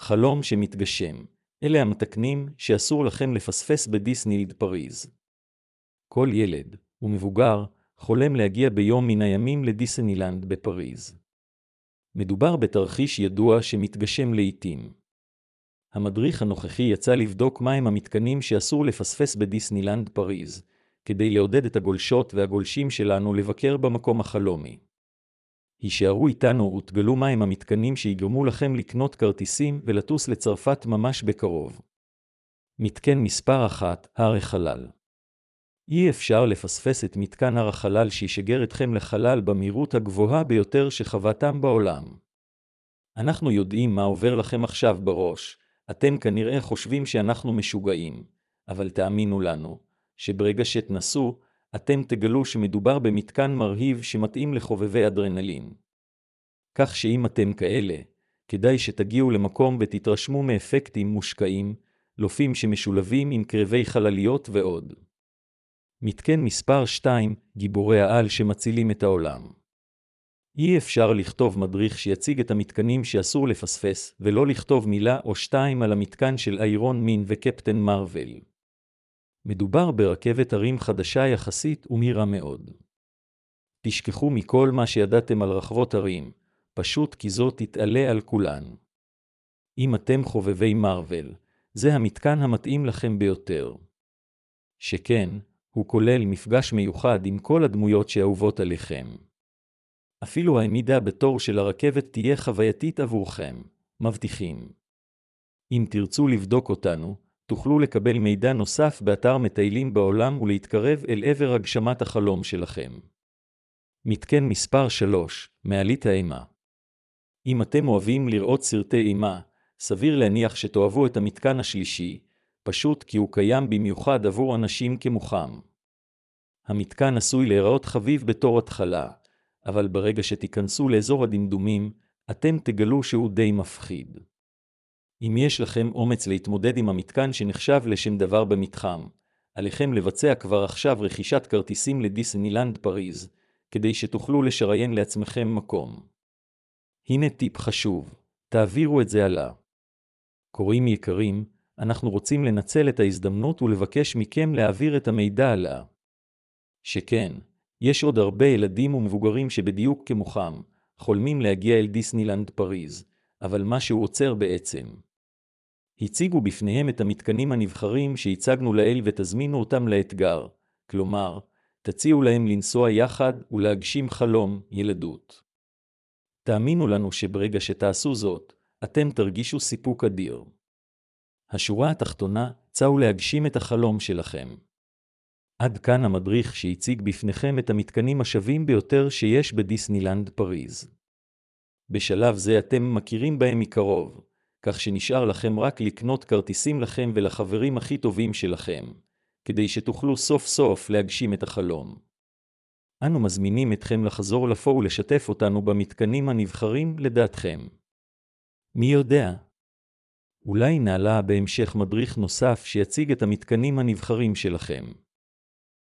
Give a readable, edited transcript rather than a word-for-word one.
חלום שמתגשם. אלה המתקנים שאסור לכם לפספס בדיסנילנד פריז. כל ילד ומבוגר חולם להגיע ביום מן הימים לדיסנילנד בפריז. מדובר בתרחיש ידוע שמתגשם לעתים. המדריך הנוכחי יצא לבדוק מהם המתקנים שאסור לפספס בדיסנילנד פריז, כדי לעודד את הגולשות והגולשים שלנו לבקר במקום החלומי. הישארו איתנו ותגלו מהם המתקנים שיגרמו לכם לקנות כרטיסים ולטוס לצרפת ממש בקרוב. מתקן מספר 1, הר החלל. אי אפשר לפספס את מתקן הר החלל שישגר אתכם לחלל במהירות הגבוהה ביותר שחוותם בעולם. אנחנו יודעים מה עובר לכם עכשיו בראש. אתם כנראה חושבים שאנחנו משוגעים, אבל תאמינו לנו, שברגע שתנסו, אתם תגלו שמדובר במתקן מרהיב שמתאים לחובבי אדרנלין. כך שאם אתם כאלה, כדאי שתגיעו למקום ותתרשמו מאפקטים מושקעים, לופים שמשולבים עם קרבי חלליות ועוד. מתקן מספר 2, גיבורי העל שמצילים את העולם. אי אפשר לכתוב מדריך שיציג את המתקנים שאסור לפספס, ולא לכתוב מילה או שתיים על המתקן של איירון מן וקפטן מרוול. מדובר ברכבת הרים חדשה יחסית ומהירה מאוד. תשכחו מכל מה שידעתם על רחבות הרים, פשוט כי זאת תתעלה על כולן. אם אתם חובבי מרוול, זה המתקן המתאים לכם ביותר. שכן, הוא כולל מפגש מיוחד עם כל הדמויות שאהובות עליכם. אפילו העמידה בתור של הרכבת תהיה חווייתית עבורכם, מבטיחים. אם תרצו לבדוק אותנו, תוכלו לקבל מידע נוסף באתר מטיילים בעולם ולהתקרב אל עבר הגשמת החלום שלכם. מתקן מספר 3, מעלית האימה. אם אתם אוהבים לראות סרטי אימה, סביר להניח שתאהבו את המתקן השלישי, פשוט כי הוא קיים במיוחד עבור אנשים כמוכם. המתקן עשוי להיראות חביב בתור התחלה, אבל ברגע שתיכנסו לאזור הדמדומים, אתם תגלו שהוא די מפחיד. אם יש לכם אומץ להתמודד עם המתקן שנחשב לשם דבר במתחם, עליכם לבצע כבר עכשיו רכישת כרטיסים לדיסנילנד פריז, כדי שתוכלו לשריין לעצמכם מקום. הנה טיפ חשוב, תעבירו את זה הלאה. קוראים יקרים, אנחנו רוצים לנצל את ההזדמנות ולבקש מכם להעביר את המידע הלאה. שכן, יש עוד הרבה ילדים ומבוגרים שבדיוק כמוכם, חולמים להגיע אל דיסנילנד פריז, אבל משהו עוצר בעצם. הציגו בפניהם את המתקנים הנבחרים שהצגנו לאל ותזמינו אותם לאתגר, כלומר, תציעו להם לנסוע יחד ולהגשים חלום ילדות. תאמינו לנו שברגע שתעשו זאת, אתם תרגישו סיפוק אדיר. השורה התחתונה, צאו להגשים את החלום שלכם. עד כאן המדריך שהציג בפניכם את המתקנים השווים ביותר שיש בדיסנילנד פריז. בשלב זה אתם מכירים בהם מקרוב, כך שנשאר לכם רק לקנות כרטיסים לכם ולחברים הכי טובים שלכם, כדי שתוכלו סוף סוף להגשים את החלום. אנו מזמינים אתכם לחזור לפה ולשתף אותנו במתקנים הנבחרים לדעתכם. מי יודע? אולי נעלה בהמשך מדריך נוסף שיציג את המתקנים הנבחרים שלכם.